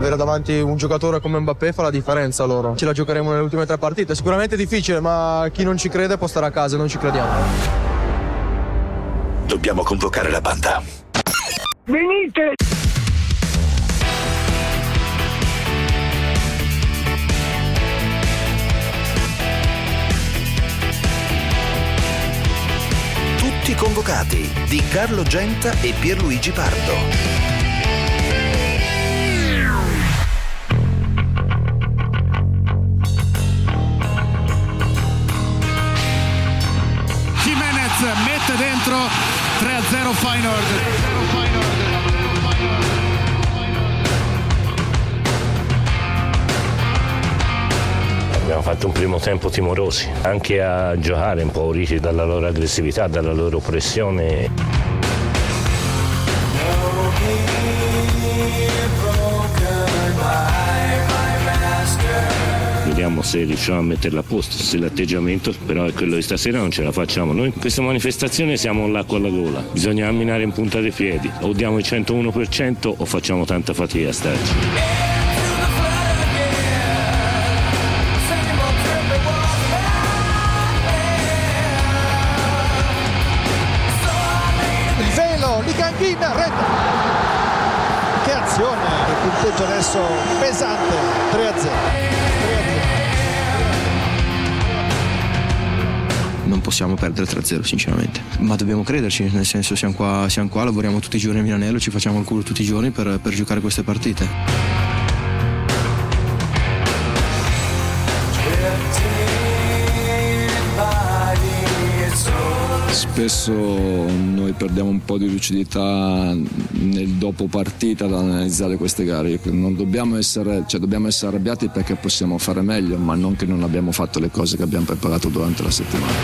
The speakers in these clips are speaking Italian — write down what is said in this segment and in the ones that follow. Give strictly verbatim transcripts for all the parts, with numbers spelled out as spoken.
avere davanti un giocatore come Mbappé fa la differenza loro. Ce la giocheremo nelle ultime tre partite. Sicuramente è difficile, ma chi non ci crede può stare a casa, non ci crediamo. Dobbiamo convocare la banda. Venite! Tutti convocati di Carlo Genta e Pierluigi Pardo. Mette dentro tre a zero Feyenoord. Abbiamo fatto un primo tempo timorosi, anche a giocare impauriti dalla loro aggressività, dalla loro pressione. Vediamo se riusciamo a metterla a posto, se l'atteggiamento però è quello di stasera non ce la facciamo. Noi in questa manifestazione siamo all'acqua alla gola, bisogna camminare in punta dei piedi, o diamo il centouno per cento o facciamo tanta fatica a starci. Il velo, Liganghina, rete! Che azione, il punteggio adesso pesante, tre a zero. Non possiamo perdere tre a zero sinceramente, ma dobbiamo crederci, nel senso siamo qua, siamo qua, lavoriamo tutti i giorni a Milanello, ci facciamo il culo tutti i giorni per, per giocare queste partite. Spesso noi perdiamo un po' di lucidità nel dopo partita ad analizzare queste gare. Non dobbiamo essere, cioè dobbiamo essere arrabbiati perché possiamo fare meglio, ma non che non abbiamo fatto le cose che abbiamo preparato durante la settimana.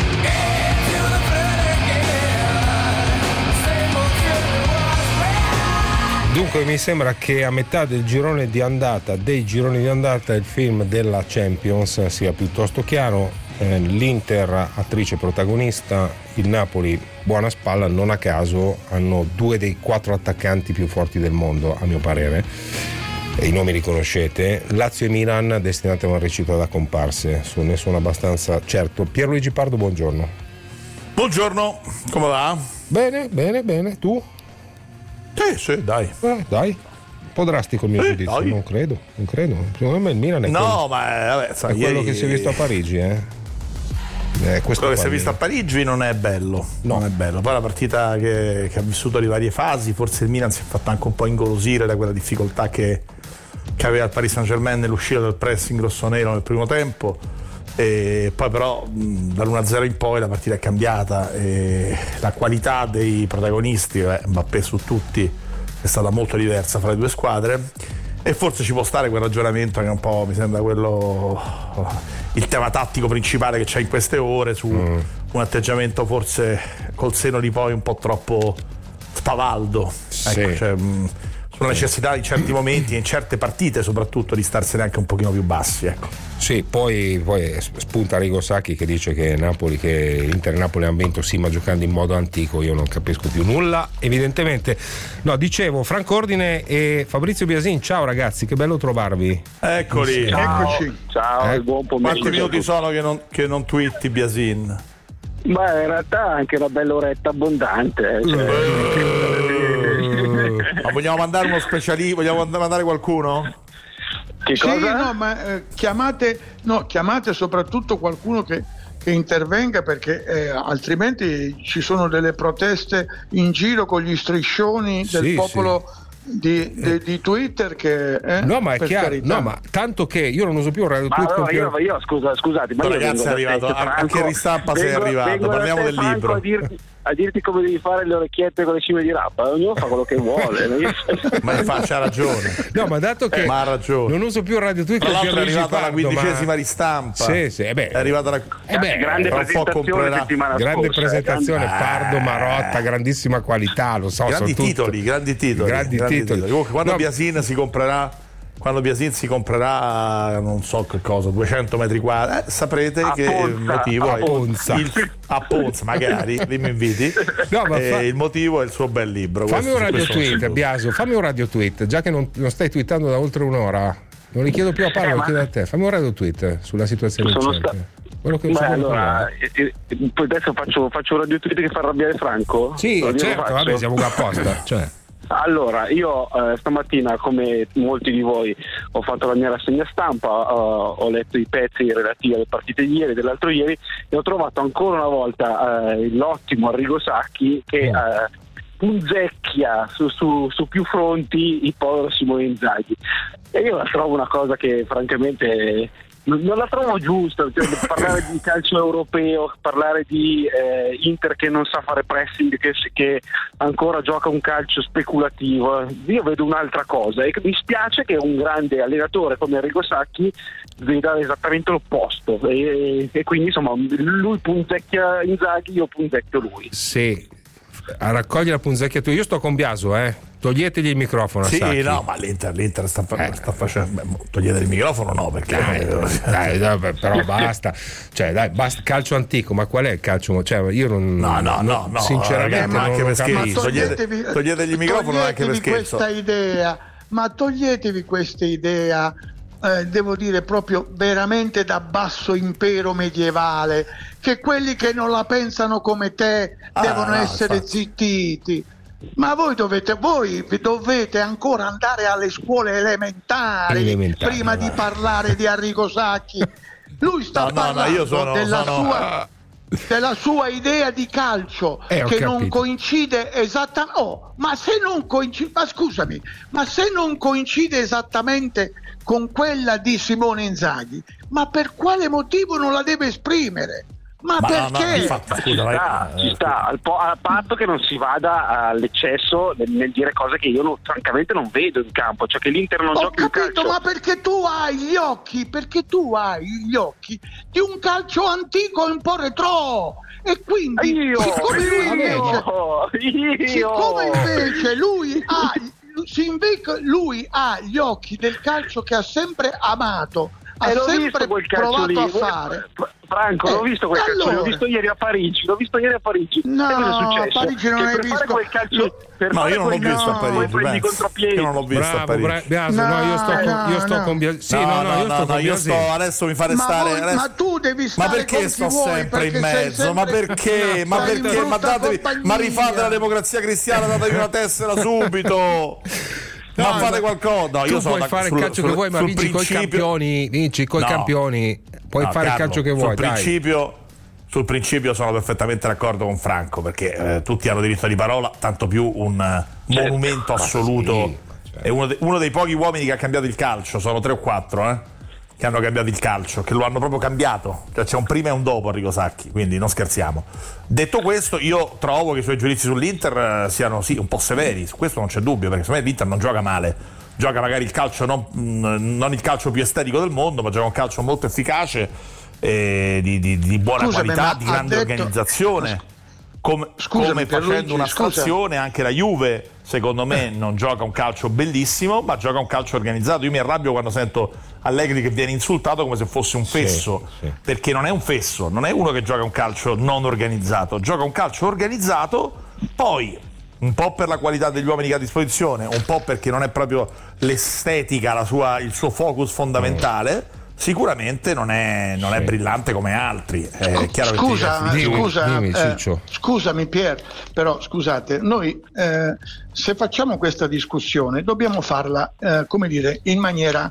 Dunque mi sembra che a metà del girone di andata, dei gironi di andata, il film della Champions sia piuttosto chiaro. Eh, L'Inter attrice protagonista, il Napoli buona spalla, non a caso hanno due dei quattro attaccanti più forti del mondo a mio parere, e i nomi li conoscete. Lazio e Milan destinate a una recita da comparse, ne sono abbastanza certo. Pierluigi Pardo, buongiorno. Buongiorno, come va? Bene, bene, bene, tu? Sì, sì, dai. Eh, dai. Un po' drastico il mio eh, giudizio, dai. non credo, non credo. Secondo me il Milan è no, quello, ma vabbè, sai, è quello ieri... che si è visto a Parigi, eh. Eh, quello che si è visto a Parigi non è bello, no. non è bello. Poi la partita che, che ha vissuto le varie fasi, forse il Milan si è fatto anche un po' ingolosire da quella difficoltà che, che aveva il Paris Saint-Germain nell'uscita del pressing rossonero nel primo tempo, e poi però dall'uno a zero in poi la partita è cambiata e la qualità dei protagonisti, eh, Mbappé su tutti, è stata molto diversa fra le due squadre, e forse ci può stare quel ragionamento che è un po', mi sembra, quello, il tema tattico principale che c'è in queste ore su mm. un atteggiamento forse col seno di poi un po' troppo spavaldo, sì. ecco, cioè, mh, sulla necessità in certi momenti e in certe partite soprattutto di starsene anche un pochino più bassi, ecco. Sì, poi, poi spunta Arrigo Sacchi che dice che Napoli, che Inter e Napoli hanno vinto sì, ma giocando in modo antico. Io non capisco più nulla, evidentemente. No, dicevo, Franco Ordine e Fabrizio Biasin, ciao ragazzi, che bello trovarvi. Eccoli, ciao. eccoci. Ciao, eh, buon pomeriggio. Quanti minuti sono che non, che non twitti Biasin? Beh, in realtà anche una bella oretta abbondante. Cioè. Uh, ma vogliamo mandare uno specialista? Vogliamo mandare qualcuno? Che cosa? Sì, no, ma eh, chiamate, no, chiamate soprattutto qualcuno che, che intervenga, perché eh, altrimenti ci sono delle proteste in giro con gli striscioni del sì, popolo. Sì. Di, di, di Twitter che eh, no ma è chiaro, carità. no ma tanto che io non uso più un radio ma tweet allora io, io scusa scusate ma no, io ragazzi è arrivato anche in ristampa, sei arrivato, parliamo del libro a dirti, a dirti come devi fare le orecchiette con le cime di rappa, ognuno fa quello che vuole. Ma faccia ragione, no ma dato che eh, ma ha ragione, non uso più il radio tweet, tra l'altro è arrivata la quindicesima ma... ristampa, sì, sì, eh beh. è arrivata la eh beh, grande presentazione settimana grande scorsa, presentazione grande... Pardo, Marotta, grandissima qualità, lo so, grandi sono titoli, tutto... grandi titoli, grandi, grandi titoli. titoli. Comunque quando no. Biasin si comprerà quando Biasinzi comprerà non so che cosa, duecento metri quadri, eh, saprete a che Ponza, il motivo a è Ponza. Il, a Ponza magari, lì mi inviti. No, ma eh, fa... il motivo è il suo bel libro. Fammi un radio tweet, Biasio, fammi un radio tweet, già che non, non stai twittando da oltre un'ora, non li chiedo più a Paolo, eh, lo chiedo a te. Fammi un radio tweet sulla situazione del Chelsea. Quello che Beh, allora, eh, eh, poi adesso faccio, faccio un radio tweet che fa arrabbiare Franco. Sì, certo, vabbè, siamo qua apposta. Cioè. Allora, io eh, stamattina, come molti di voi, ho fatto la mia rassegna stampa, uh, ho letto i pezzi relativi alle partite di ieri e dell'altro ieri e ho trovato ancora una volta uh, l'ottimo Arrigo Sacchi che uh, punzecchia su, su, su più fronti il povero Simone Inzaghi. E io la trovo una cosa che francamente non la trovo giusta, cioè, parlare di calcio europeo, parlare di eh, Inter che non sa fare pressing, che, che ancora gioca un calcio speculativo. Io vedo un'altra cosa e mi spiace che un grande allenatore come Arrigo Sacchi veda esattamente l'opposto e, e quindi insomma lui punzecchia Inzaghi, io punzecchio lui. Sì, a raccogliere la punzecchia tu, io sto con Biaso, eh. Toglietegli il microfono. Sì, Sacchi. no, ma l'Inter, l'Inter sta, eh, sta facendo. Beh, togliete il microfono, no, perché. Dai, dai, dai, però basta. Cioè, dai, basta. Calcio antico, ma qual è il calcio? Cioè, io non. No, no, no, no sinceramente, ragazzi, ma anche per scherzo. Toglietevi, toglietegli il microfono anche per scherzo. Questa idea, ma toglietevi questa idea. Eh, devo dire proprio veramente da basso impero medievale, che quelli che non la pensano come te ah, devono no, essere infatti. zittiti. Ma voi dovete, voi dovete ancora andare alle scuole elementari, elementari prima vai. di parlare di Arrigo Sacchi. Lui sta no, parlando no, no, io sono, della, sono... Sua, della sua idea di calcio eh, che non coincide esattamente. Oh, ma se non coincide, ma scusami, ma se non coincide esattamente con quella di Simone Inzaghi, ma per quale motivo non la deve esprimere? Ma, ma perché? No, no, infatti, scusa, ci sta, ci sta al, po- al patto che non si vada all'eccesso nel, nel dire cose che io non, francamente non vedo in campo, cioè che l'Inter non Ho gioca in capito, calcio. Ma perché tu hai gli occhi, perché tu hai gli occhi di un calcio antico un po' retro e quindi io, siccome lui io, invece, io. siccome invece lui ha, lui ha gli occhi del calcio che ha sempre amato, ha eh, sempre provato lì. a fare. Franco, eh, l'ho visto quel allora. calcio, l'ho visto ieri a Parigi, l'ho visto ieri a Parigi. No, e cosa è successo? a Parigi non che hai per visto. Fare quel calcio, per no, fare io non l'ho quel visto no, a Parigi. prendi contropiedi. Io non l'ho visto bravo, a Parigi. Bra- Biaso, no, no, io sto con, io sto no. con Biaso. Sì, no, no, no, no, io sto no, con io Biaso. sto adesso mi fare ma stare voi, adesso... ma tu devi stare ma perché sto vuoi, sempre in mezzo? Sempre... Ma perché? No, ma perché? Ma, datevi, ma rifate la democrazia cristiana, datevi una tessera subito. No, ma fate ma qualcosa. No, tu io sono puoi fare sul, il calcio sul, che vuoi, ma vinci coi campioni, vinci coi no. campioni, puoi no, fare Carlo, il calcio che vuoi. Sul dai. principio, sul principio sono perfettamente d'accordo con Franco, perché eh, tutti hanno diritto di parola, tanto più un uh, monumento assoluto. Sì, certo. È uno, de- uno dei pochi uomini che ha cambiato il calcio, sono tre o quattro, eh, che hanno cambiato il calcio, che lo hanno proprio cambiato. Cioè, c'è un prima e un dopo Arrigo Sacchi, quindi non scherziamo. Detto questo, io trovo che i suoi giudizi sull'Inter uh, siano sì un po' severi, su questo non c'è dubbio, perché secondo me l'Inter non gioca male. Gioca magari il calcio non, non il calcio più estetico del mondo, ma gioca un calcio molto efficace, eh, di, di, di buona Scusami, qualità, di grande detto... organizzazione, come, come facendo una stazione anche la Juve secondo me eh. non gioca un calcio bellissimo, ma gioca un calcio organizzato. Io mi arrabbio quando sento Allegri che viene insultato come se fosse un fesso, sì, sì. perché non è un fesso, non è uno che gioca un calcio non organizzato, gioca un calcio organizzato, poi un po' per la qualità degli uomini che ha a disposizione, un po' perché non è proprio l'estetica la sua, il suo focus fondamentale, sicuramente non è, non è brillante come altri. È chiaro scusa, che scusa, dimmi, eh, scusami Pier, però scusate, noi eh, se facciamo questa discussione dobbiamo farla, eh, come dire, in maniera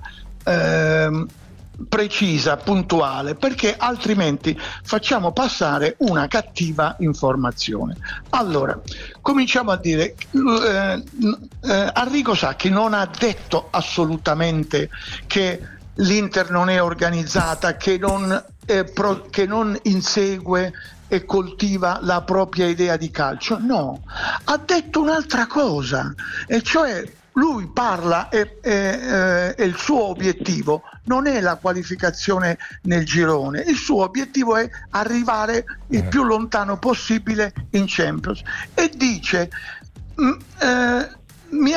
eh, precisa, puntuale, perché altrimenti facciamo passare una cattiva informazione. Allora, cominciamo a dire eh, eh, Arrigo Sacchi non ha detto assolutamente che l'Inter non è organizzata, che non, eh, pro, che non insegue e coltiva la propria idea di calcio. No, ha detto un'altra cosa, e cioè lui parla e, e, e, e il suo obiettivo non è la qualificazione nel girone, il suo obiettivo è arrivare il più lontano possibile in Champions, e dice mh, eh, mi, non,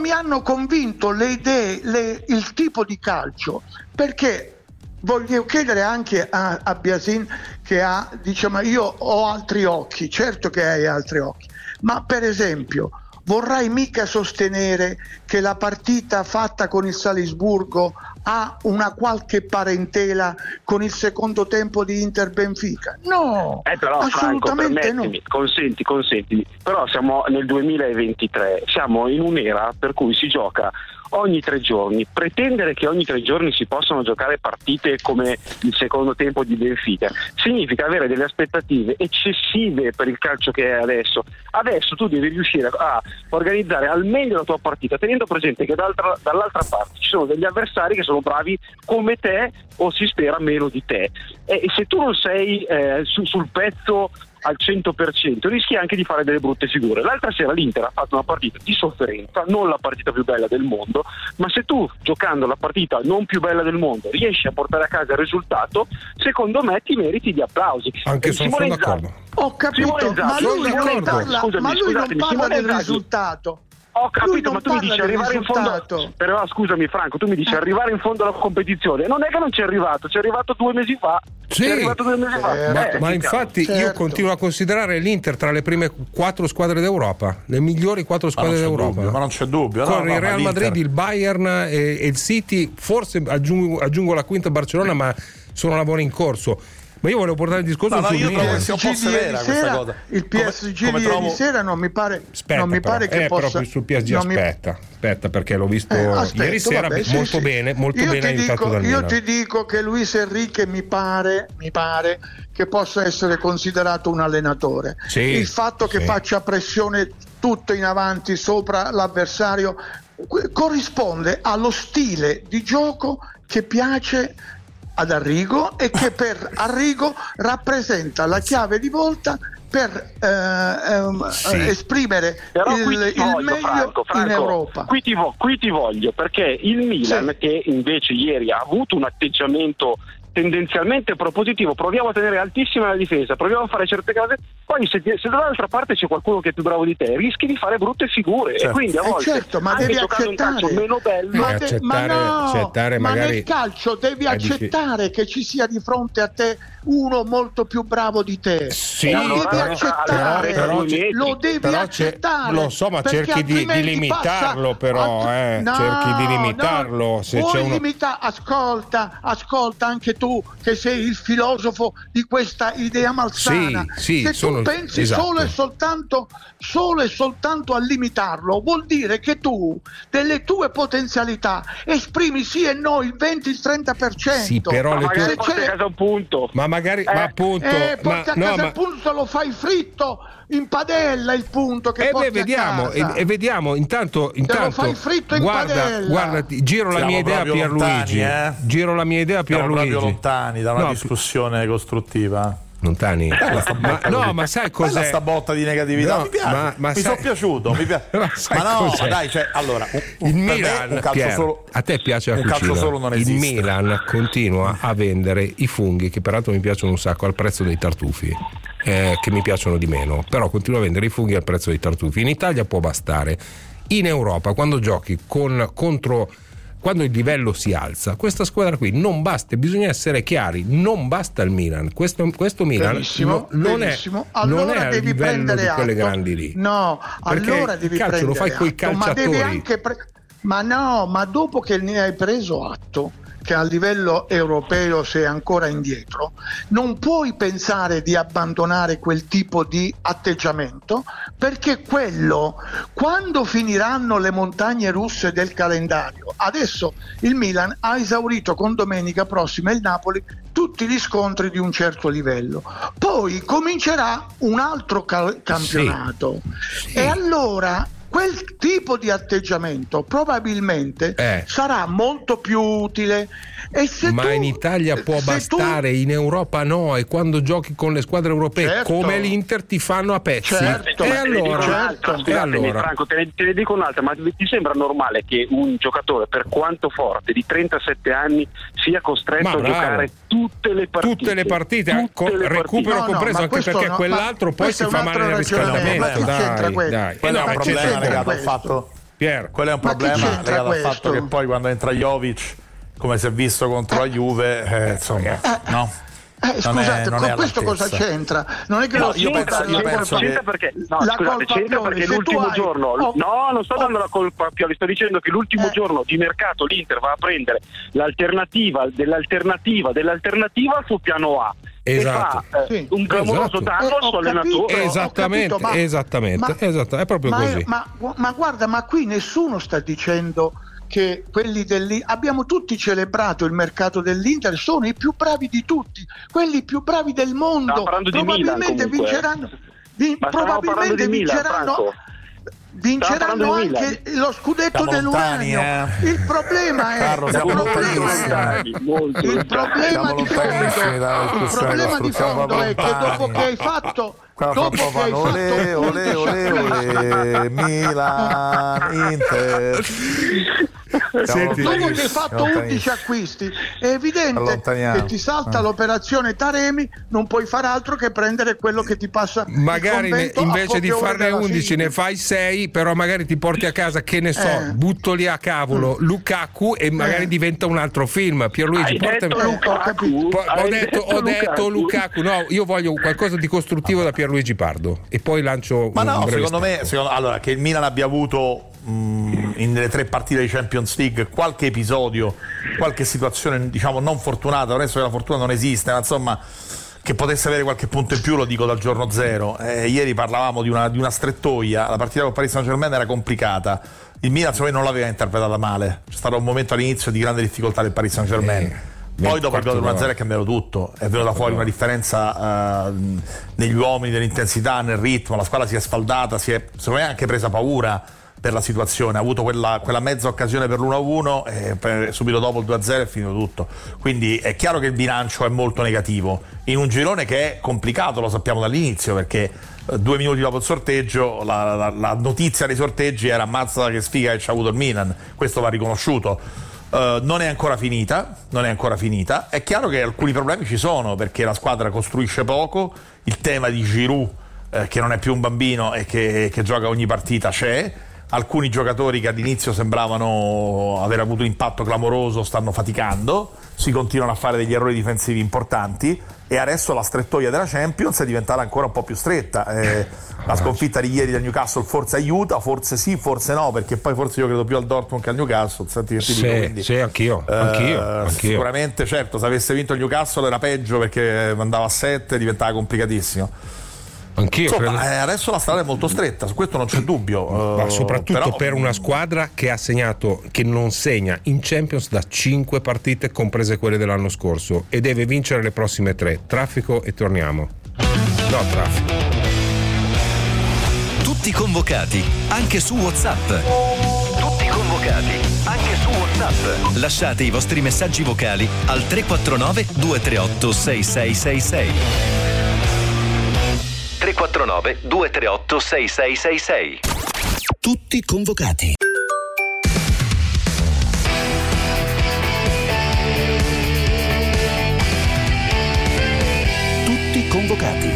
mi hanno convinto le idee, le, il tipo di calcio, perché voglio chiedere anche a, a Biasin, che ha, dice, ma io ho altri occhi. Certo che hai altri occhi, ma per esempio vorrai mica sostenere che la partita fatta con il Salisburgo ha una qualche parentela con il secondo tempo di Inter-Benfica? No, eh però, assolutamente Franco, no. Consenti, consenti, però siamo nel duemilaventitré, siamo in un'era per cui si gioca ogni tre giorni. Pretendere che ogni tre giorni si possano giocare partite come il secondo tempo di Benfica significa avere delle aspettative eccessive per il calcio che è adesso. Adesso tu devi riuscire a organizzare al meglio la tua partita, tenendo presente che dall'altra, dall'altra parte ci sono degli avversari che sono bravi come te o si spera meno di te, e, e se tu non sei eh, su, sul pezzo al cento per cento rischi anche di fare delle brutte figure. L'altra sera l'Inter ha fatto una partita di sofferenza, non la partita più bella del mondo, ma se tu, giocando la partita non più bella del mondo, riesci a portare a casa il risultato, secondo me ti meriti di applausi. Anche eh, sono, sono d'accordo. Ho capito, ma lui non parla, scusami, ma lui scusatemi, non parla del Zaghi. risultato. Ho capito, ma tu mi dici arrivare in fondo. Però scusami Franco, tu mi dici arrivare in fondo alla competizione. Non è che non ci è arrivato, ci è arrivato due mesi fa. Sì, è arrivato due mesi fa. ma, eh, ma infatti certo. io continuo a considerare l'Inter tra le prime quattro squadre d'Europa, le migliori quattro squadre d'Europa. Dubbio, ma non c'è dubbio. Con no, il no, Real Madrid, il Bayern e, e il City, forse aggiungo, aggiungo la quinta Barcellona, ma sono lavori in corso. Ma io volevo portare il discorso no, no, sul io Milan. trovo sia un po' severa questa cosa. Il P S G come, come di trovo... ieri sera non mi pare, aspetta, non mi però, pare che eh, possa. Proprio sul P S G non mi... aspetta, aspetta perché l'ho visto eh, aspetto, ieri sera vabbè, molto sì, bene, molto io bene aiutato dico, dal Io Milan. ti dico che Luis Enrique mi pare, mi pare che possa essere considerato un allenatore. Sì, il fatto che sì. faccia pressione tutto in avanti sopra l'avversario corrisponde allo stile di gioco che piace ad Arrigo e che per Arrigo rappresenta la chiave di volta per eh, ehm, sì. esprimere Però il, qui ti il voglio, meglio Franco, Franco, in Europa. Qui ti, vo- qui ti voglio perché il Milan, sì. che invece ieri ha avuto un atteggiamento tendenzialmente propositivo, proviamo a tenere altissima la difesa, proviamo a fare certe cose, poi se, se dall'altra parte c'è qualcuno che è più bravo di te rischi di fare brutte figure, certo. e quindi a volte eh certo, ma anche devi giocando un calcio accettare. meno bello ma, Eh, de- accettare- ma no, accettare ma magari nel calcio devi è accettare che ci sia di fronte a te uno molto più bravo di te. Sì, lo allora, devi però- accettare, però- però c'è- lo devi però c'è- accettare, lo so, ma perché cerchi di- di altrimenti limitarlo, passa- però, eh, no, cerchi di limitarlo, no, se vuoi c'è uno- limita- ascolta, ascolta anche tu che sei il filosofo di questa idea malsana. Sì, sì, se sono- tu pensi esatto. solo e soltanto solo e soltanto a limitarlo, vuol dire che tu delle tue potenzialità esprimi sì e no il venti il trenta per cento. Sì, però ma le magari tue... porti a casa un punto. ma magari ma appunto Eh, ma, porti a no, casa ma... il punto, lo fai fritto in padella il punto che E porti beh, vediamo, a casa. e, e vediamo intanto, intanto fai fritto in guarda, padella. guarda, ti- giro la Siamo mia idea a proprio Pierluigi, lontani, eh? giro la mia idea a Siamo Pierluigi. proprio lontani da una No, discussione costruttiva. Lontani. Ma, no, ma sai cos'è? Bella sta botta di negatività, No, mi piace, ma- ma mi sai- sono piaciuto, mi piace. Ma sai ma no, cos'è? ma dai, cioè, allora, un, un, Il per me Milan, un calcio Pier, solo, a te piace la un cucina. calcio solo non Il esiste. Milan continua a vendere i funghi, che peraltro mi piacciono un sacco, al prezzo dei tartufi, eh, che mi piacciono di meno, però continua a vendere i funghi al prezzo dei tartufi. In Italia può bastare. In Europa, quando giochi con contro quando il livello si alza, questa squadra qui non basta, bisogna essere chiari, non basta il Milan, questo, questo Milan Benissimo, no, non, benissimo. È, Allora non è al devi livello prendere di quelle atto. grandi lì. No, Perché allora devi il calcio lo fai prendere coi atto, ma devi calciatori. anche pre- ma no, ma dopo che ne hai preso atto che a livello europeo sei ancora indietro, non puoi pensare di abbandonare quel tipo di atteggiamento, perché quello, quando finiranno le montagne russe del calendario, adesso il Milan ha esaurito con domenica prossima il Napoli tutti gli scontri di un certo livello, poi comincerà un altro cal- campionato Sì. Sì. e allora quel tipo di atteggiamento probabilmente Eh. sarà molto più utile. E se Ma tu, in Italia può se bastare, tu, in Europa no, e quando giochi con le squadre europee Certo. come l'Inter ti fanno a pezzi. Certo, e ma te ne dico allora, un'altra, e scusatemi, allora? Franco, te ne, te ne dico un'altra, ma ti sembra normale che un giocatore, per quanto forte, di trentasette anni, sia costretto Ma a bravo. giocare tutte le partite? Tutte le partite, Tutte con- le recupero No, no, compreso, ma anche questo perché no, quell'altro ma poi questo si è fa un male nel altro ragionamento, riscaldamento. ma che c'entra Dai, quello? dai. Quello Eh è no, un ma problema c'entra legato al questo. fatto Pier. Quello è un problema legato al fatto che poi quando entra Jovic, come si è visto contro la Juve, eh, insomma, no? Eh, scusate, è, con questo cosa c'entra? Non è che no, lo io penso, io penso che... c'entra perché, no, la scusate, c'entra perché l'ultimo hai... giorno oh, no, non sto dando la colpa a Pioli, sto dicendo che l'ultimo eh. giorno di mercato l'Inter va a prendere l'alternativa dell'alternativa dell'alternativa al suo piano A. Esatto. E fa, eh, un clamoroso esatto. danno al suo allenatore. Esattamente, capito, ma, esattamente, ma, esatto, è proprio ma, così. Ma, ma guarda, ma qui nessuno sta dicendo che quelli dell'Inter, abbiamo tutti celebrato il mercato dell'Inter, sono i più bravi di tutti, quelli più bravi del mondo, probabilmente Milan, vinceranno, vi, probabilmente di vinceranno Milan, vinceranno anche lo scudetto dell'Uranio. Eh. Il problema è Carlo, il problema, il problema di fondo, il problema di fondo è che dopo che hai fatto dopo che hai olè, olè, olè, olè, Milan, Inter. Senti, dopo che hai fatto undici acquisti è evidente che ti salta eh. l'operazione Taremi, non puoi fare altro che prendere quello che ti passa. Magari ne, invece di farne undici ne fai sei, però magari ti porti a casa, che ne so, eh. butto lì a cavolo mm. Lukaku e magari eh. diventa un altro film. Pierluigi, portami... detto Lukaku? Po- ho detto, ho detto Lukaku. No, io voglio qualcosa di costruttivo da Pierluigi Pardo e poi lancio ma un no, breve secondo me secondo, allora che il Milan abbia avuto mh, in nelle tre partite di Champions League qualche episodio, qualche situazione diciamo non fortunata, adesso la fortuna non esiste, ma insomma che potesse avere qualche punto in più, lo dico dal giorno zero. Eh, ieri parlavamo di una, di una strettoia, la partita con Paris Saint-Germain era complicata, il Milan secondo me non l'aveva interpretata male, c'è stato un momento all'inizio di grande difficoltà del Paris Saint-Germain. Eh. Poi dopo il gol uno a zero è cambiato tutto, è venuta fuori una differenza uh, negli uomini, nell'intensità, nel ritmo, la squadra si è sfaldata, si è secondo me anche presa paura per la situazione, ha avuto quella, quella mezza occasione per l'uno a uno e per, subito dopo il due a zero è finito tutto, quindi è chiaro che il bilancio è molto negativo in un girone che è complicato, lo sappiamo dall'inizio, perché uh, due minuti dopo il sorteggio la, la, la notizia dei sorteggi era ammazza che sfiga che ci ha avuto il Milan, questo va riconosciuto. Uh, non è ancora finita, non è ancora finita. È chiaro che alcuni problemi ci sono perché la squadra costruisce poco, il tema di Giroud eh, che non è più un bambino e che, che gioca ogni partita c'è, alcuni giocatori che all'inizio sembravano aver avuto un impatto clamoroso stanno faticando, si continuano a fare degli errori difensivi importanti e adesso la strettoia della Champions è diventata ancora un po' più stretta. Eh, la sconfitta di ieri del Newcastle forse aiuta, forse sì, forse no, perché poi forse io credo più al Dortmund che al Newcastle. Senti che ti sì, dico, quindi, sì, anch'io, eh, anch'io, anch'io. Sicuramente, certo, se avesse vinto il Newcastle era peggio perché andava a sette, diventava complicatissimo. Anch'io Insomma, credo... eh, adesso la strada è molto stretta, su questo non c'è dubbio. Ma soprattutto però... per una squadra che ha segnato, che non segna in Champions da cinque partite, comprese quelle dell'anno scorso, e deve vincere le prossime tre. Traffico e torniamo. No, traffico. Tutti convocati, anche su WhatsApp. Tutti convocati, anche su WhatsApp. Lasciate i vostri messaggi vocali al tre quattro nove due tre otto sei sei sei sei. tre quattro nove due tre otto sei sei sei sei. Tutti convocati. Tutti convocati.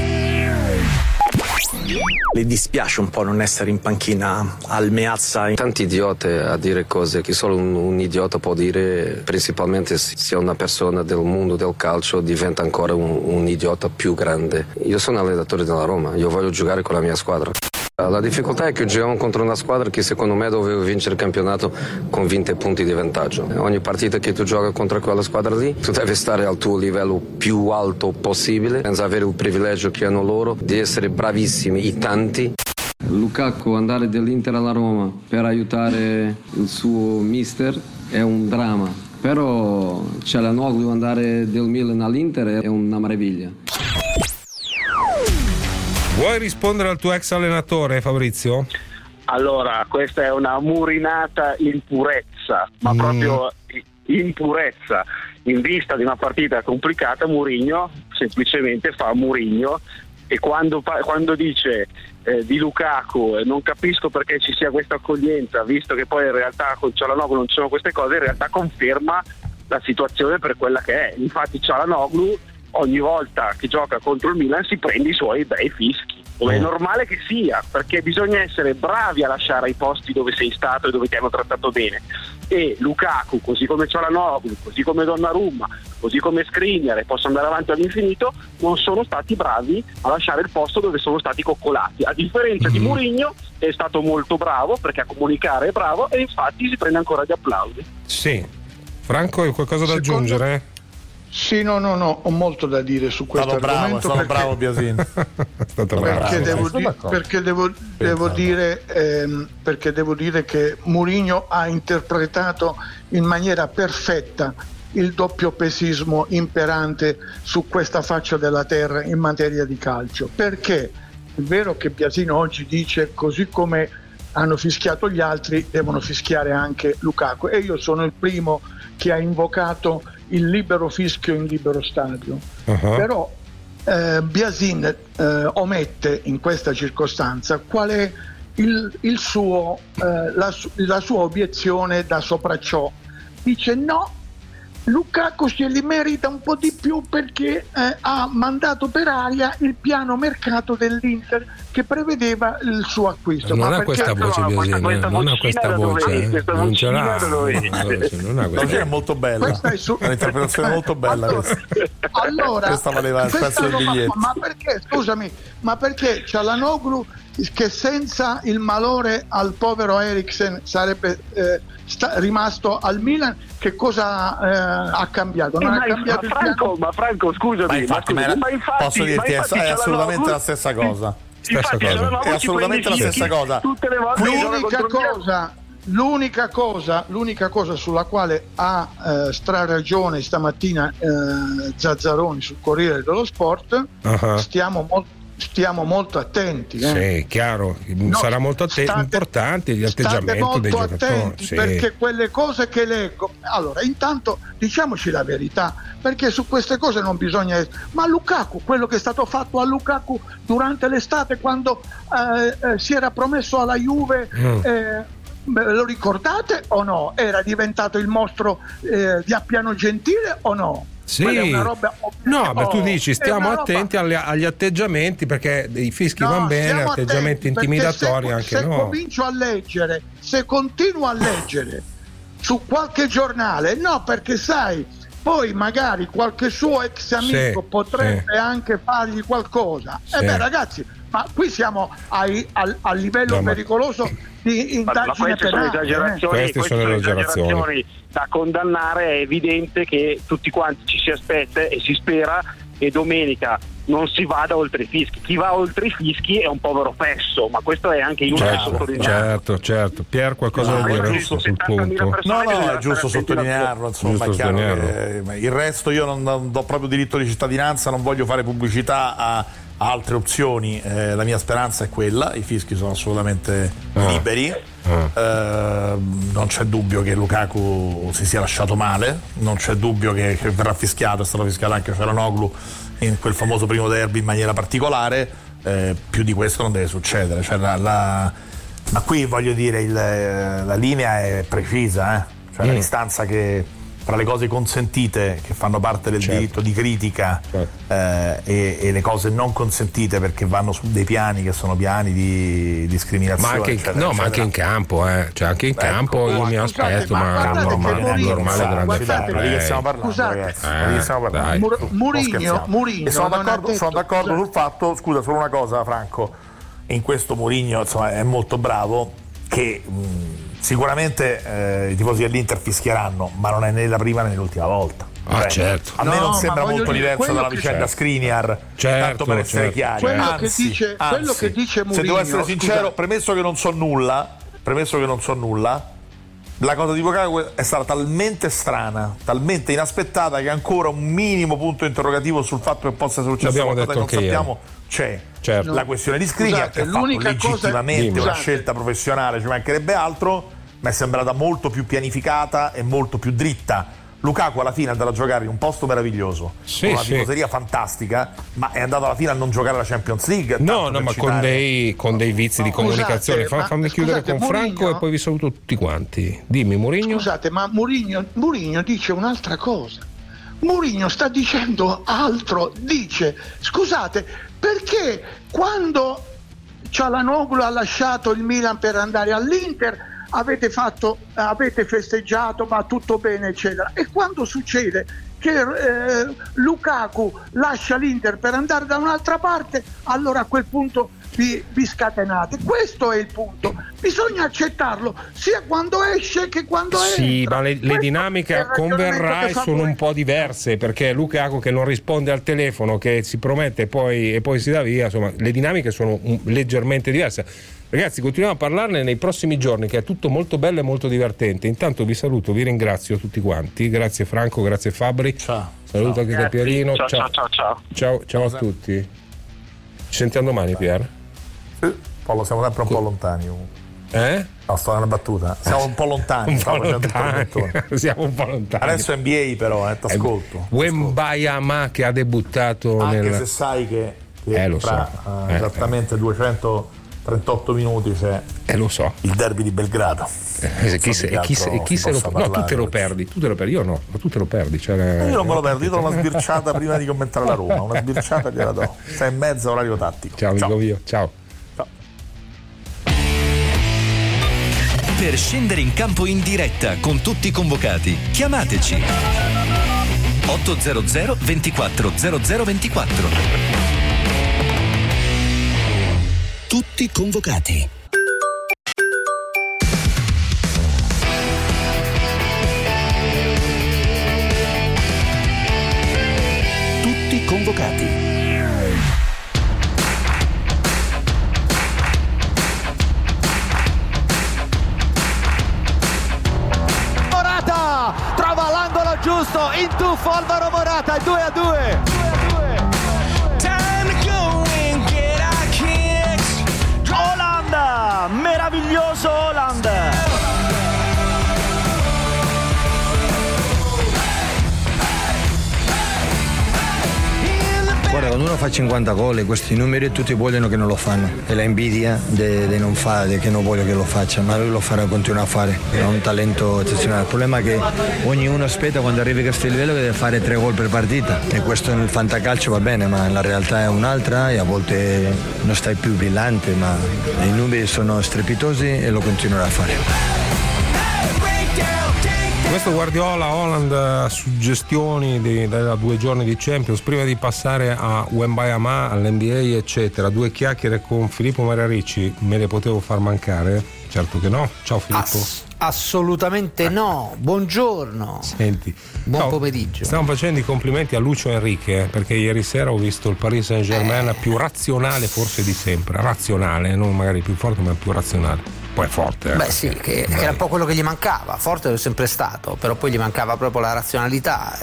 Le dispiace un po' non essere in panchina al Meazza. Tanti idiote a dire cose che solo un, un idiota può dire, principalmente se una persona del mondo del calcio diventa ancora un, un idiota più grande. Io sono allenatore della Roma, io voglio giocare con la mia squadra. La difficoltà è che giochiamo contro una squadra che secondo me doveva vincere il campionato con venti punti di vantaggio. Ogni partita che tu giochi contro quella squadra lì, tu devi stare al tuo livello più alto possibile, senza avere il privilegio che hanno loro di essere bravissimi, i tanti. Lukaku andare dall'Inter alla Roma per aiutare il suo mister è un dramma, però Çalhanoğlu andare del Milan all'Inter è una meraviglia. Vuoi rispondere al tuo ex allenatore, Fabrizio? Allora, questa è una murinata in purezza, ma mm. proprio in purezza. In vista di una partita complicata, Mourinho semplicemente fa Mourinho, e quando, quando dice eh, di Lukaku eh, non capisco perché ci sia questa accoglienza, visto che poi in realtà con Çalhanoğlu non ci sono queste cose, in realtà conferma la situazione per quella che è. Infatti Çalhanoğlu ogni volta che gioca contro il Milan si prende i suoi bei fischi. come è Mm. normale che sia, perché bisogna essere bravi a lasciare i posti dove sei stato e dove ti hanno trattato bene. E Lukaku, così come Çalhanoğlu, così come Donnarumma, così come Skriniar, e posso andare avanti all'infinito, non sono stati bravi a lasciare il posto dove sono stati coccolati. A differenza di Mourinho, è stato molto bravo, perché a comunicare è bravo, e infatti si prende ancora gli applausi. Sì. Franco, hai qualcosa da Secondo- aggiungere? Sì, no, no, no, ho molto da dire su questo Stato bravo, argomento. è stato perché- bravo Biasin. È stato bravo. Perché Sì, devo, sono di- d'accordo. perché devo, devo dire, ehm, perché devo dire che Mourinho ha interpretato in maniera perfetta il doppiopesismo imperante su questa faccia della terra in materia di calcio. Perché è vero che Biasino oggi dice così come hanno fischiato gli altri devono fischiare anche Lukaku, e io sono il primo che ha invocato il libero fischio in libero stadio. Uh-huh. Però eh, Biasin eh, omette in questa circostanza qual è il, il suo, eh, la, su- la sua obiezione da sopra ciò. Dice no, Lukaku se li merita un po' di più perché eh, ha mandato per aria il piano mercato dell'Inter che prevedeva il suo acquisto. Non Ma ha perché- questa voce, no, Biasin, questa eh, non ha vocina questa da dove voce, viene? eh. Questa non ce vocina l'ha. da dove no, viene? no, sì, non ha La questa voce è molto bella. Questa è su- È un'interpretazione molto bella Allora, questa. allora, Questa valeva il questa pezzo del roba- biglietto. ma perché, scusami, ma perché Çalhanoğlu, che senza il malore al povero Eriksen sarebbe eh, sta- rimasto al Milan, che cosa eh, ha cambiato? Non Eh, ha ma, cambiato ma il Franco, piano? ma Franco, scusami, Ma infatti, ma, ma scusami, era- ma infatti, posso ma dirti, è, infatti è assolutamente Çalhanoğlu- la stessa cosa. Stessa infatti cosa. Çalhanoğlu È ci assolutamente la prende stessa fischi cosa. tutte le volte che gioca L'unica contro il Milan. cosa, l'unica cosa, l'unica cosa sulla quale ha eh, straragione stamattina eh, Zazzaroni sul Corriere dello Sport, Uh-huh. stiamo, mol- stiamo molto attenti. eh. Sì, chiaro, No, sarà molto atten- state- importante gli State atteggiamenti dei molto giocatori. attenti, Sì. perché quelle cose che leggo, allora intanto diciamoci la verità, perché su queste cose non bisogna essere, ma Lukaku, quello che è stato fatto a Lukaku durante l'estate quando eh, eh, si era promesso alla Juve, Mm. eh, beh, lo ricordate o no? Era diventato il mostro eh, di Appiano Gentile o no? Sì. Quella è una roba- No, ma tu oh, dici è stiamo una roba- attenti agli, agli atteggiamenti, perché i fischi No, vanno bene, stiamo atteggiamenti attenti, perché intimidatori se, anche se no. comincio a leggere, se continuo a leggere su qualche giornale, no, perché sai, poi magari qualche suo ex amico Sì, potrebbe sì. anche fargli qualcosa. Sì. E beh, ragazzi, ma qui siamo ai- al, al livello No, ma- pericoloso di Ma, ma indagine queste sono penale. eh. esagerazioni, Queste queste sono sono esagerazioni. esagerazioni da condannare. È evidente che tutti quanti ci si aspetta e si spera che domenica non si vada oltre i fischi. Chi va oltre i fischi è un povero fesso, ma questo è anche inutile Certo, sottolineare. certo, certo. Pier, qualcosa No, da dire giusto, sul punto? No, no, è giusto sottolinearlo, insomma, Giusto è chiaro sottolinearlo. che il resto io non, non do proprio diritto di cittadinanza, non voglio fare pubblicità a, a altre opzioni, eh, la mia speranza è quella, i fischi sono assolutamente Ah. liberi, eh, non c'è dubbio che Lukaku si sia lasciato male, non c'è dubbio che, che verrà fischiato, è stato fischiato anche Çalhanoğlu in quel famoso primo derby in maniera particolare, eh, più di questo non deve succedere, cioè la, la- ma qui voglio dire il, la linea è precisa, eh? Cioè Mm. la distanza che tra le cose consentite che fanno parte del Certo. diritto di critica eh, e, e le cose non consentite perché vanno su dei piani che sono piani di discriminazione, Ma anche, in, eccetera, no, ma eccetera. anche in campo, eh. Cioè anche in Ecco, campo io mi scusate, aspetto, ma ma guardate è che normale, Mourinho- normale grande guardate Ma di che fair stiamo play. parlando, Scusate. ragazzi? Eh, Ma di che stiamo parlando? dai. Mur- Non Mourinho, scherziamo. Mourinho E sono non ha d'accordo, detto- sono d'accordo scusate. sul fatto, scusa, solo una cosa, Franco, in questo Mourinho insomma, è molto bravo, che mh, sicuramente eh, i tifosi dell'Inter fischieranno, ma non è né la prima né l'ultima volta. Ah, Cioè, certo. A me No, non ma sembra voglio molto dire, diversa quello dalla che- vicenda Certo. Skriniar, Certo, tanto per essere certo. chiari. Quello che Anzi, dice- anzi, quello che dice se devo Mourinho, essere sincero, scusate. premesso che non so nulla, premesso che non so nulla, la cosa di Lukaku è stata talmente strana, talmente inaspettata che ancora un minimo punto interrogativo sul fatto che possa essere successo L'abbiamo qualcosa che non detto anche sappiamo c'è. Certo. La questione di Skriniar, Scusate, che ha fatto l'unica cosa- legittimamente Dimmi. una Scusate. scelta professionale, ci mancherebbe altro, ma è sembrata molto più pianificata e molto più dritta. Lukaku alla fine è andato a giocare in un posto meraviglioso, Sì, con una sì. tifoseria fantastica, ma è andato alla fine a non giocare la Champions League. No, tanto no, per ma con citare- dei, con dei vizi di Scusate, comunicazione. Fa- ma- fammi chiudere scusate, con Franco Mourinho- e poi vi saluto tutti quanti. Dimmi, Mourinho. Scusate, ma Mourinho, Mourinho dice un'altra cosa. Mourinho sta dicendo altro, dice, scusate, Perché quando Cialanoglu ha lasciato il Milan per andare all'Inter avete fatto, avete festeggiato, ma tutto bene eccetera, e quando succede che eh, Lukaku lascia l'Inter per andare da un'altra parte, allora a quel punto vi, vi scatenate. Questo è il punto, bisogna accettarlo sia quando esce che quando sì, entra. Ma le, le dinamiche, converrai, sono un po' diverse, perché Lukaku che non risponde al telefono, che si promette e poi, e poi si dà via, insomma le dinamiche sono un, leggermente diverse. Ragazzi, continuiamo a parlarne nei prossimi giorni, che è tutto molto bello e molto divertente. Intanto vi saluto, vi ringrazio tutti quanti. Grazie Franco, grazie Fabri. Ciao. Saluto ciao. anche da Pierino. Ciao, ciao ciao, ciao. Ciao, ciao a tutti. Ci sentiamo domani, Pier? Sì, Paolo, siamo sempre un po' lontani. Eh? No, sto nella battuta. Siamo un po' lontani. un po' lontani. Siamo un po' lontani. Adesso N B A però, eh, t'ascolto. Wembayama che ha debuttato anche nel... se sai che, che eh, lo tra so. uh, eh, esattamente eh. duecentotrentotto minuti c'è eh, lo so. il derby di Belgrado. Eh, chi se, chi se, chi se lo no, tu te lo perdi, tu te lo perdi, io no, ma tu te lo perdi. Cioè, io non me lo perdo, io do una sbirciata prima di commentare la Roma, una sbirciata gliela do. Sei e mezza orario tattico. Ciao amico ciao. mio, ciao. Ciao. Per scendere in campo in diretta con tutti i convocati, chiamateci ottocento ventiquattro zero zero ventiquattro. Tutti convocati. Tutti convocati. Morata trova l'angolo giusto, in tuffo Alvaro Morata, due a due. Haaland, meraviglioso Haaland. Guarda, quando uno fa cinquanta gol e questi numeri tutti vogliono che non lo fanno, è la invidia di non fare, che non voglio che lo faccia, ma lui lo farà, continua a fare, ha un talento eccezionale. Il problema è che ognuno aspetta quando arrivi a questo livello che deve fare tre gol per partita, e questo nel fantacalcio va bene, ma la realtà è un'altra e a volte non stai più brillante, ma i numeri sono strepitosi e lo continuerà a fare. Questo Guardiola, Haaland, suggestioni di, da due giorni di Champions, prima di passare a Wembayama, all'N B A eccetera. Due chiacchiere con Filippo Maria Ricci, me le potevo far mancare? Certo che no. Ciao Filippo. Ass- assolutamente no, buongiorno. Senti, buon no, pomeriggio. Stiamo facendo i complimenti a Lucio Enrique, eh, perché ieri sera ho visto il Paris Saint-Germain eh. più razionale forse di sempre, razionale, non magari più forte ma più razionale. Poi è forte. Eh, Beh sì, che, che era un po' quello che gli mancava, forte è sempre stato, però poi gli mancava proprio la razionalità.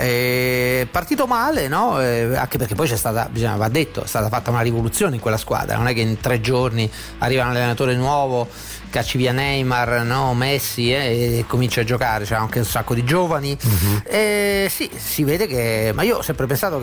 È partito male, no? Eh, anche perché poi c'è stata, bisogna, va detto, è stata fatta una rivoluzione in quella squadra, non è che in tre giorni arriva un allenatore nuovo, cacci via Neymar, no? Messi eh, e comincia a giocare, c'è anche un sacco di giovani. Uh-huh. Eh, sì, si vede che, ma io ho sempre pensato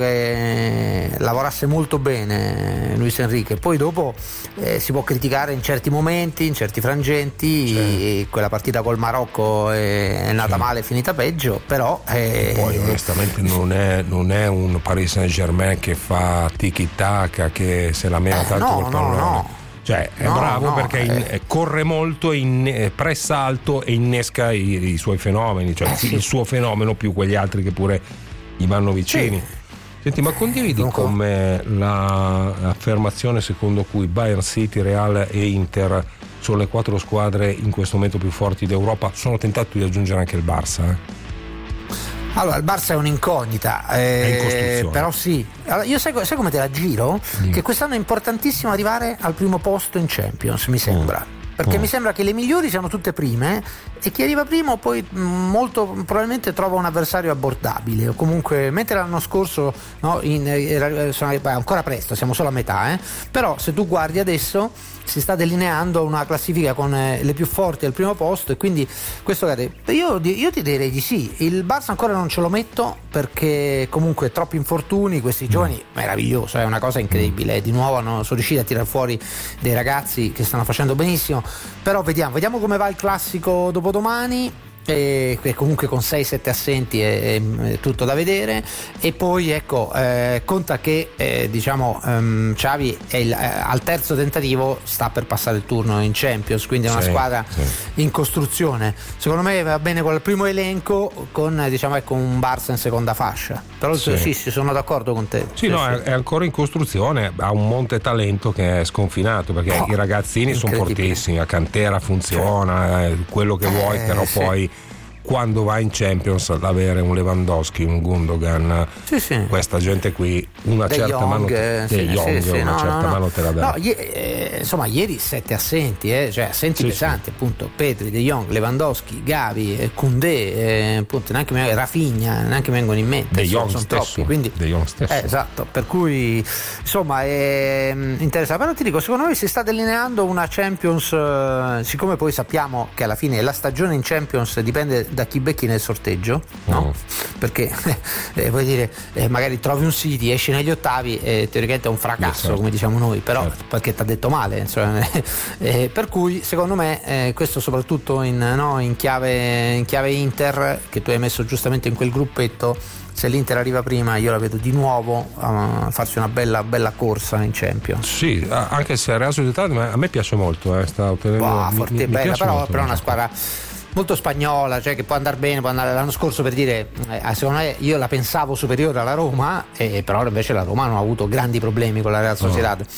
che lavorasse molto bene Luis Enrique, poi dopo eh, si può criticare in certi momenti, in certi frangenti. Certo. Quella partita col Marocco è, è nata certo. male, è finita peggio, però eh, poi onestamente non è, non è un Paris Saint-Germain che fa tiki-taka, che se la mena eh, tanto no, col pallone. No, no. Cioè è no, bravo no, perché in, eh. corre molto, in, pressa alto e innesca i, i suoi fenomeni, cioè eh, sì. il suo fenomeno più quegli altri che pure gli vanno vicini. Sì. Senti, ma condividi con me l'affermazione secondo cui Bayern, City, Real e Inter sono le quattro squadre in questo momento più forti d'Europa? Sono tentato di aggiungere anche il Barça. Eh? Allora, il Barça è un'incognita, eh, è però sì. Allora, io sai, sai come te la giro? Mm. Che quest'anno è importantissimo arrivare al primo posto in Champions, mi sembra. Mm. Perché mm. mi sembra che le migliori siano tutte prime e chi arriva primo poi molto probabilmente trova un avversario abbordabile, o comunque mentre l'anno scorso no, in, era, sono, ancora presto, siamo solo a metà, eh? Però se tu guardi adesso si sta delineando una classifica con le più forti al primo posto, e quindi questo io, io ti direi di sì. Il Barça ancora non ce lo metto perché comunque troppi infortuni, questi giovani, mm. meraviglioso, è una cosa incredibile, di nuovo hanno, sono riusciti a tirare fuori dei ragazzi che stanno facendo benissimo, però vediamo, vediamo come va il classico dopodomani. e comunque con sei sette assenti è, è tutto da vedere. E poi ecco, eh, conta che eh, diciamo um, Xavi è il, eh, al terzo tentativo sta per passare il turno in Champions, quindi è una sì, squadra sì. in costruzione. Secondo me va bene con il primo elenco, con diciamo ecco un Barça in seconda fascia, però sì, sì, sì sono d'accordo con te. Sì, sì, no, sì. È, è ancora in costruzione, ha un monte talento che è sconfinato, perché oh, i ragazzini sono fortissimi, la cantera funziona, cioè, quello che vuoi, eh, però sì. poi quando va in Champions ad avere un Lewandowski, un Gundogan, sì, sì. questa gente qui una De certa Jong, mano eh, te, sì, Jong, sì, sì, una no, certa no, no. mano te la dà. No, i- eh, insomma ieri sette assenti, eh, cioè assenti sì, pesanti, sì. appunto Pedri, De Jong, Lewandowski, Gavi, eh, Koundé, eh, appunto neanche mi, Rafinha, neanche mi vengono in mente, De sono, Jong sono stesso, troppi, quindi De Jong stesso. Eh, esatto, per cui insomma è interessante. Però ti dico, secondo me si sta delineando una Champions, eh, siccome poi sappiamo che alla fine la stagione in Champions dipende da chi becchi nel sorteggio, no? Mm. Perché eh, vuoi dire, eh, magari trovi un City, esci negli ottavi e teoricamente è un fracasso, certo. come diciamo noi, però certo. perché ti ha detto male, insomma, eh, per cui secondo me eh, questo soprattutto in, no, in, chiave, in chiave Inter, che tu hai messo giustamente in quel gruppetto. Se l'Inter arriva prima io la vedo di nuovo a farsi una bella, bella corsa in Champions. Sì, anche se Real Sociedad a me piace molto, eh, sta ottenendo wow, mi, forte mi, e bella, mi però, molto, però è una squadra molto spagnola, cioè che può andare bene, può andare. L'anno scorso, per dire, eh, secondo me io la pensavo superiore alla Roma, e però invece la Roma non ha avuto grandi problemi con la Real Sociedad. No.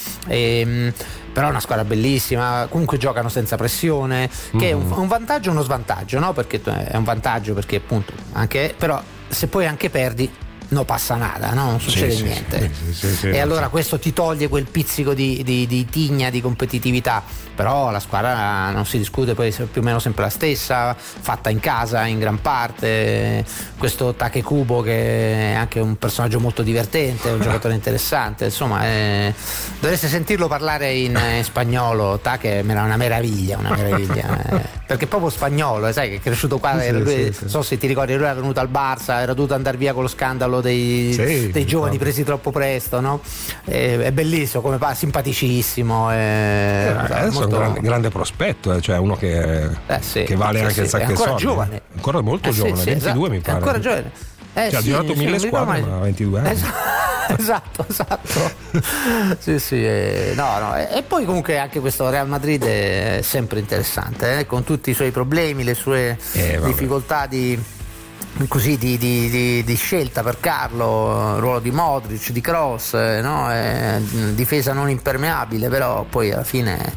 E, però è una squadra bellissima, comunque giocano senza pressione, che mm-hmm. è un, un vantaggio e uno svantaggio, no? Perché è un vantaggio perché appunto anche, però se poi anche perdi non passa nada, no? Non succede sì, niente. Sì, sì, sì, sì, e allora sì. questo ti toglie quel pizzico di, di, di tigna, di competitività, però la squadra non si discute, poi è più o meno sempre la stessa, fatta in casa in gran parte. Questo Takekubo, che è anche un personaggio molto divertente, un giocatore interessante, insomma è... dovreste sentirlo parlare in, in spagnolo. Take è una meraviglia, una meraviglia eh, perché è proprio spagnolo, sai che è cresciuto qua, sì, lui, sì, sì. so se ti ricordi, lui era venuto al Barça, era dovuto andare via con lo scandalo dei, sì, dei giovani presi troppo presto, no? È, è bellissimo, come fa, simpaticissimo, è, eh, adesso molto... è un grande, grande prospetto, eh, cioè uno che, eh, sì, che vale sì, anche sì, il sacco ancora soldi, giovane, ancora molto eh, giovane, sì, sì, ventidue esatto. mi pare, è ancora giovane, eh, cioè, ha sì, girato sì, mille sì, squadre ma ha ventidue anni. Esatto, esatto. sì, sì, eh, no, no. E, e poi comunque anche questo Real Madrid è sempre interessante, eh, con tutti i suoi problemi, le sue eh, difficoltà di, così, di, di, di, di scelta per Carlo, ruolo di Modric, di Kroos, eh, no? eh, difesa non impermeabile, però poi alla fine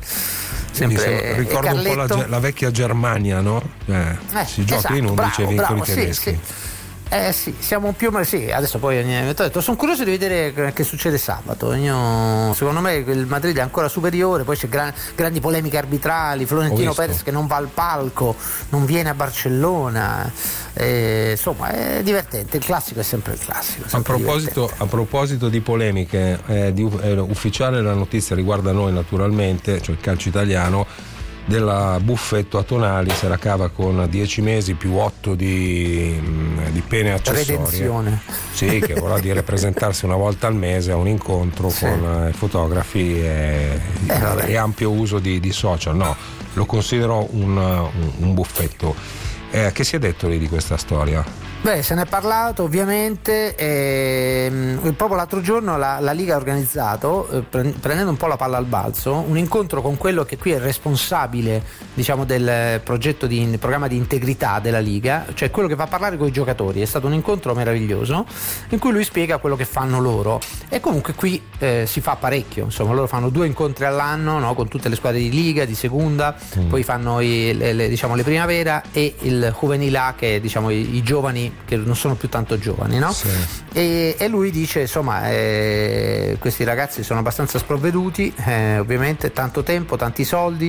sempre ricorda un po' la, la vecchia Germania, no? Eh, eh, si gioca esatto, in undici e vincono i tedeschi. Sì, sì. Eh sì, siamo più o meno sì, adesso poi ho detto, sono curioso di vedere che succede sabato. Io, secondo me il Madrid è ancora superiore, poi c'è gran, grandi polemiche arbitrali, Florentino Perez che non va al palco, non viene a Barcellona, eh, insomma è divertente, il classico è sempre il classico. Sempre a, proposito, a proposito di polemiche, eh, di, eh, ufficiale la notizia riguarda noi naturalmente, cioè il calcio italiano, della Buffetto a Tonali se la cava con dieci mesi più otto di, di pene accessorie. Redenzione. Sì, che vorrà dire presentarsi una volta al mese a un incontro sì. con fotografi e, eh, e ampio uso di, di social. No, lo considero un, un, un buffetto. Eh, che si è detto lì di questa storia? Beh, se ne è parlato ovviamente, e, proprio l'altro giorno la, la Liga ha organizzato, eh, prendendo un po' la palla al balzo, un incontro con quello che qui è il responsabile, diciamo, del progetto di del programma di integrità della Liga, cioè quello che va a parlare con i giocatori. È stato un incontro meraviglioso in cui lui spiega quello che fanno loro, e comunque qui eh, si fa parecchio, insomma loro fanno due incontri all'anno, no? Con tutte le squadre di Liga, di Segunda, mm. poi fanno i, le, le, diciamo, le primavera e il Juvenil A, che diciamo i, i giovani che non sono più tanto giovani, no? Sì. E, e lui dice insomma eh, questi ragazzi sono abbastanza sprovveduti, eh, ovviamente tanto tempo, tanti soldi,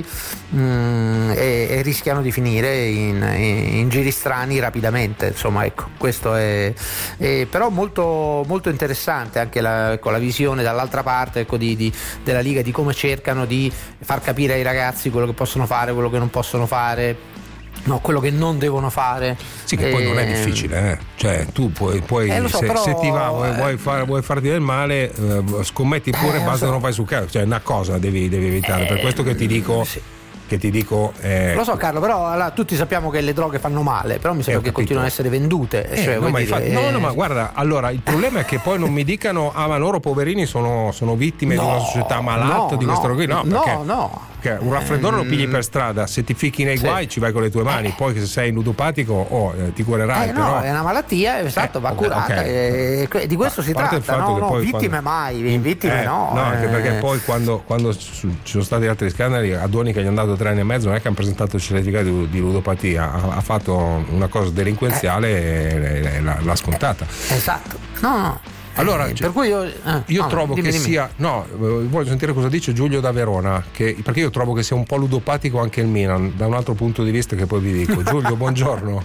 mh, e, e rischiano di finire in, in, in giri strani rapidamente, insomma ecco, questo è, è però molto, molto interessante anche la, con la visione dall'altra parte, ecco, di, di, della Liga, di come cercano di far capire ai ragazzi quello che possono fare, quello che non possono fare, no, quello che non devono fare. Sì, che e... poi non è difficile, eh? Cioè tu puoi, puoi eh, so, se, però, se ti va, vuoi, eh... vuoi, far, vuoi farti del male, eh, scommetti pure, eh, basta so. non fai sul cazzo, cioè una cosa devi, devi evitare, eh, per questo che ti dico sì. che ti dico eh, lo so Carlo, però allora, tutti sappiamo che le droghe fanno male, però mi sembra che continuano a essere vendute, eh, cioè, no, ma dire, infatti, no no ma guarda, allora il problema è che poi non mi dicano ah ma loro poverini sono, sono vittime no, di una società malata, no, di questo no, qui no, no, perché, no. perché un raffreddore lo pigli per strada, se ti ficchi nei guai sì. ci vai con le tue mani, poi se sei ludopatico oh, eh, ti curerai, eh, però no, è una malattia, esatto, eh, va curata, okay. e di questo si tratta, no, no, vittime quando, mai, vittime eh, no. No, anche eh. perché poi quando, quando ci sono stati altri scandali, a Doni che gli è andato tre anni e mezzo, non è che hanno presentato il certificato di, di ludopatia, ha, ha fatto una cosa delinquenziale eh. e l'ha, l'ha scontata. Esatto, no, no. Allora, eh, per cui io, eh, io no, trovo dimmi, che dimmi. sia no, voglio sentire cosa dice Giulio da Verona, che, perché io trovo che sia un po' ludopatico anche il Milan da un altro punto di vista che poi vi dico. Giulio, buongiorno.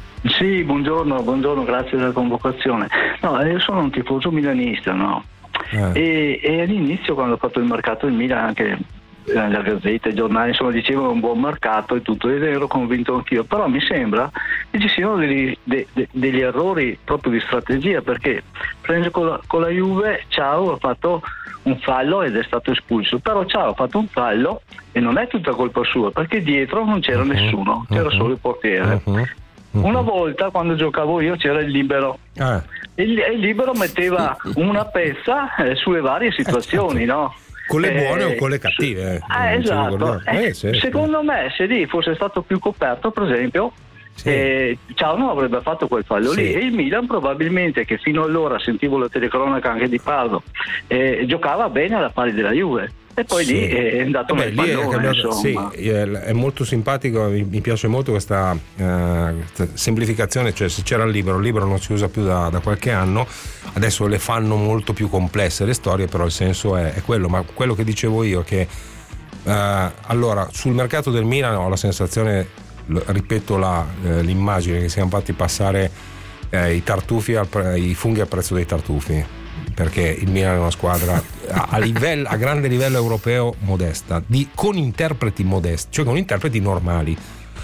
Sì, buongiorno, buongiorno, grazie della convocazione. No, io sono un tifoso milanista, no? Eh. E, e all'inizio, quando ho fatto il mercato del Milan, anche la Gazzetta, i giornali, insomma, dicevano un buon mercato e tutto, ed ero convinto anch'io, però mi sembra che ci siano degli, de, de, degli errori proprio di strategia, perché prende con la, con la Juve, Ciao ha fatto un fallo ed è stato espulso, però Ciao ha fatto un fallo e non è tutta colpa sua, perché dietro non c'era uh-huh. nessuno, c'era uh-huh. solo il portiere. Uh-huh. Uh-huh. Una volta quando giocavo io c'era il libero ah. e il, il libero metteva una pezza eh, sulle varie situazioni, no? Con le buone eh, o con le cattive? Eh, esatto. Eh, eh, sì, secondo sì. me se lì fosse stato più coperto, per esempio, sì. eh, Ciao non avrebbe fatto quel fallo sì. lì, e il Milan probabilmente, che fino allora sentivo la telecronaca anche di Pardo, eh, giocava bene alla pari della Juve. E poi sì. lì è andato Beh, nel lì pallone, è, cambiato, sì, è molto simpatico, mi, mi piace molto questa, uh, questa semplificazione, cioè se c'era il libro, il libro non si usa più da, da qualche anno, adesso le fanno molto più complesse le storie, però il senso è, è quello, ma quello che dicevo io che uh, allora sul mercato del Milan ho la sensazione, ripeto la, eh, l'immagine che siamo fatti passare eh, i tartufi al, i funghi al prezzo dei tartufi, perché il Milan è una squadra a, a, livello, a grande livello europeo modesta, di, con interpreti modesti, cioè con interpreti normali.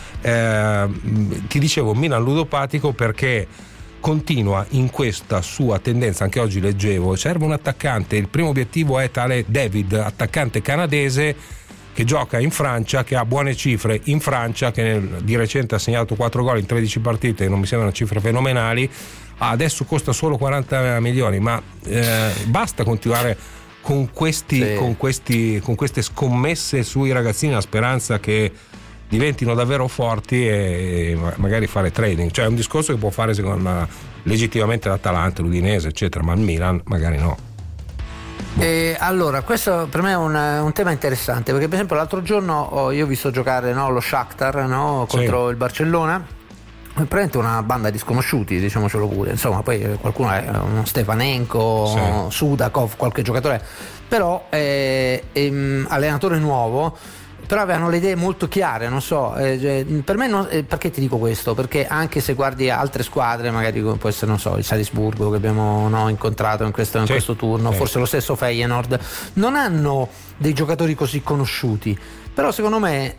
Eh, ti dicevo Milan ludopatico perché continua in questa sua tendenza, anche oggi leggevo, serve un attaccante, il primo obiettivo è tale David, attaccante canadese che gioca in Francia, che ha buone cifre in Francia, che nel, di recente ha segnato quattro gol in tredici partite, non mi sembrano cifre fenomenali. Adesso costa solo quaranta milioni, ma eh, basta continuare con questi, sì. con questi con queste scommesse sui ragazzini, la speranza che diventino davvero forti e magari fare trading, cioè è un discorso che può fare secondo me legittimamente l'Atalanta, l'Udinese eccetera, ma il Milan magari no. E allora questo per me è un, un tema interessante, perché per esempio l'altro giorno oh, io ho visto giocare no, lo Shakhtar no, contro sì. il Barcellona, praticamente una banda di sconosciuti, diciamocelo pure, insomma poi qualcuno è uno Stefanenko, sì. Sudakov, qualche giocatore, però è, è allenatore nuovo, però avevano le idee molto chiare, non so, eh, per me non, eh, perché ti dico questo? Perché anche se guardi altre squadre, magari come può essere, non so, il Salisburgo che abbiamo no, incontrato in questo, in sì. questo turno, sì. forse lo stesso Feyenoord, non hanno dei giocatori così conosciuti. Però secondo me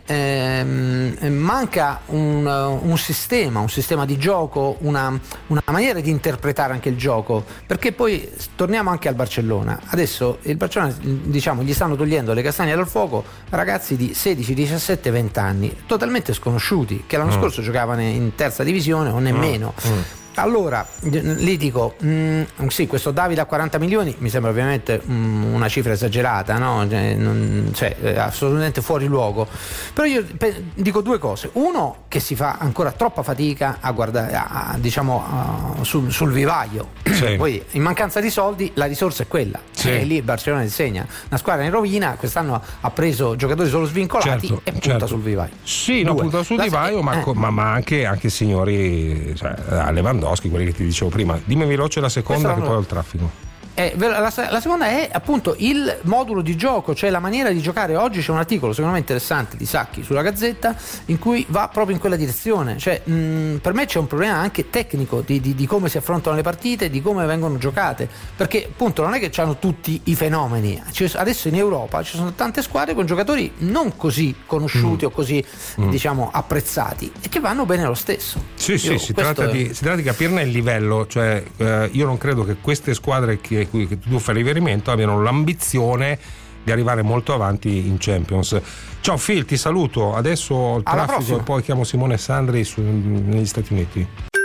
ehm, manca un, un sistema, un sistema di gioco, una, una maniera di interpretare anche il gioco, perché poi torniamo anche al Barcellona. Adesso il Barcellona, diciamo, gli stanno togliendo le castagne dal fuoco ragazzi di sedici, diciassette, venti anni, totalmente sconosciuti, che l'anno mm. scorso giocavano in terza divisione o nemmeno. Mm. Mm. Allora, lì dico, mh, sì, questo Davide a quaranta milioni mi sembra ovviamente mh, una cifra esagerata, no? Cioè, non, cioè, assolutamente fuori luogo. Però io pe- dico due cose. Uno, che si fa ancora troppa fatica a guardare, a, a, diciamo, a, sul, sul vivaio. Sì. Poi, in mancanza di soldi, la risorsa è quella. Sì. E lì il Barcellona insegna. Una squadra in rovina, quest'anno ha preso giocatori solo svincolati certo, e punta certo. sul vivaio. Sì, no, punta sul la, vivaio, eh, ma, eh. ma, ma anche, anche signori, cioè, Lewandowski, quelli che ti dicevo prima. Dimmi veloce la seconda che poi ho il traffico. Eh, la, la seconda è appunto il modulo di gioco, cioè la maniera di giocare. Oggi c'è un articolo secondo me interessante di Sacchi sulla Gazzetta in cui va proprio in quella direzione, cioè mh, per me c'è un problema anche tecnico di, di, di come si affrontano le partite, di come vengono giocate, perché appunto non è che c'hanno tutti i fenomeni. Adesso in Europa ci sono tante squadre con giocatori non così conosciuti mm. o così mm. diciamo apprezzati e che vanno bene lo stesso. Sì, io, sì, si tratta, è... di, si tratta di capirne il livello, cioè eh, io non credo che queste squadre che cui tu fai riferimento abbiano l'ambizione di di arrivare molto avanti in Champions. Ciao Phil, ti saluto, adesso il Alla traffico prossima. e poi chiamo Simone Sandri su, negli Stati Uniti.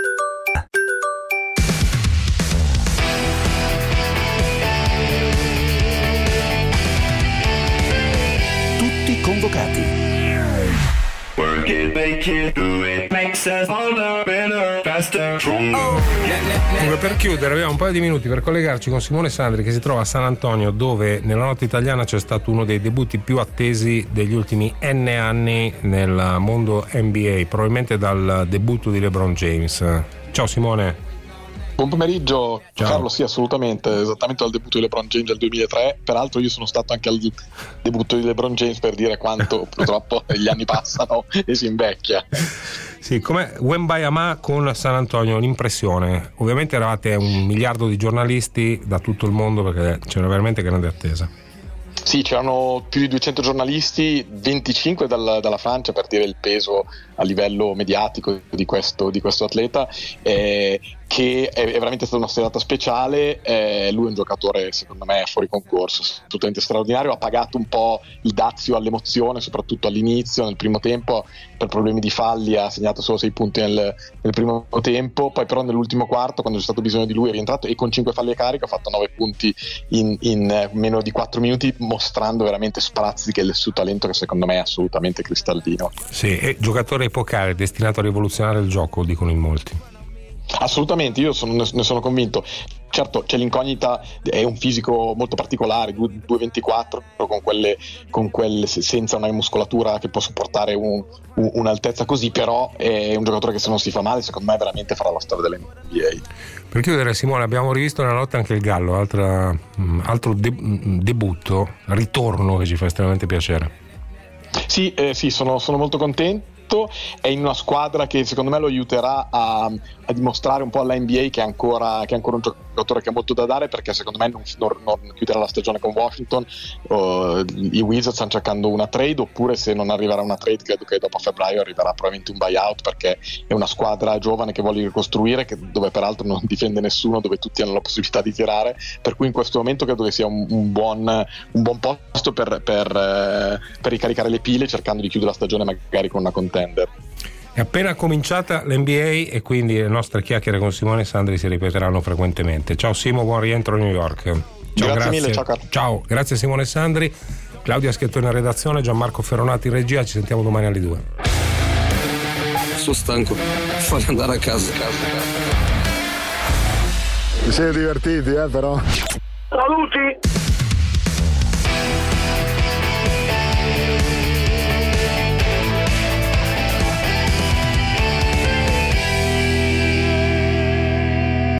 Tutti convocati. Work it, make it, do it, makes us harder, better, faster, stronger. Comunque, per chiudere, abbiamo un paio di minuti per collegarci con Simone Sandri, che si trova a San Antonio, dove nella notte italiana c'è stato uno dei debutti più attesi degli ultimi N anni nel mondo N B A, probabilmente dal debutto di LeBron James. Ciao Simone. Buon pomeriggio. Ciao. Carlo, sì, assolutamente, esattamente al debutto di LeBron James del duemilatré. Peraltro io sono stato anche al debutto di LeBron James, per dire quanto purtroppo gli anni passano e si invecchia. Sì, come Wembayama con San Antonio, l'impressione? Ovviamente eravate un miliardo di giornalisti da tutto il mondo, perché c'era veramente grande attesa. Sì, c'erano più di duecento giornalisti, venticinque dal, dalla Francia, per dire il peso a livello mediatico di questo, di questo atleta, eh, che è, è veramente stata una serata speciale. Eh, lui è un giocatore secondo me fuori concorso, assolutamente straordinario, ha pagato un po' il dazio all'emozione, soprattutto all'inizio, nel primo tempo, per problemi di falli ha segnato solo sei punti nel, nel primo tempo, poi però nell'ultimo quarto, quando c'è stato bisogno di lui, è rientrato e con cinque falli a carico ha fatto nove punti in, in meno di quattro minuti, mostrando veramente sprazzi del suo talento, che secondo me è assolutamente cristallino. Sì, è giocatore epocale, destinato a rivoluzionare il gioco, dicono in molti. Assolutamente, io sono, ne sono convinto. Certo, c'è l'incognita, è un fisico molto particolare, due virgola ventiquattro, con quelle, con quelle senza una muscolatura che può supportare un, un, un'altezza così, però è un giocatore che, se non si fa male, secondo me veramente farà la storia dell'N B A. Per chiudere, Simone, abbiamo rivisto nella notte anche il Gallo, altra, altro de- debutto, ritorno che ci fa estremamente piacere. Sì, eh, sì, sono, sono molto contento. È in una squadra che secondo me lo aiuterà a, a dimostrare un po' alla N B A che è ancora, che è ancora un giocatore che ha molto da dare, perché secondo me non, non, non chiuderà la stagione con Washington. Uh, i Wizards stanno cercando una trade, oppure se non arriverà una trade credo che dopo febbraio arriverà probabilmente un buyout, perché è una squadra giovane che vuole ricostruire, che, dove peraltro non difende nessuno, dove tutti hanno la possibilità di tirare, per cui in questo momento credo che sia un, un, buon, un buon posto per, per, eh, per ricaricare le pile, cercando di chiudere la stagione magari con una contender. È appena cominciata l'N B A e quindi le nostre chiacchiere con Simone Sandri si ripeteranno frequentemente. Ciao Simo, buon rientro a New York. Ciao, grazie, grazie mille, ciao Carlo. Ciao, grazie Simone Sandri, Claudia Schettone in redazione, Gianmarco Ferronati in regia, ci sentiamo domani alle due. Sono stanco, fammi andare a casa. Vi siete divertiti, eh, però? Saluti!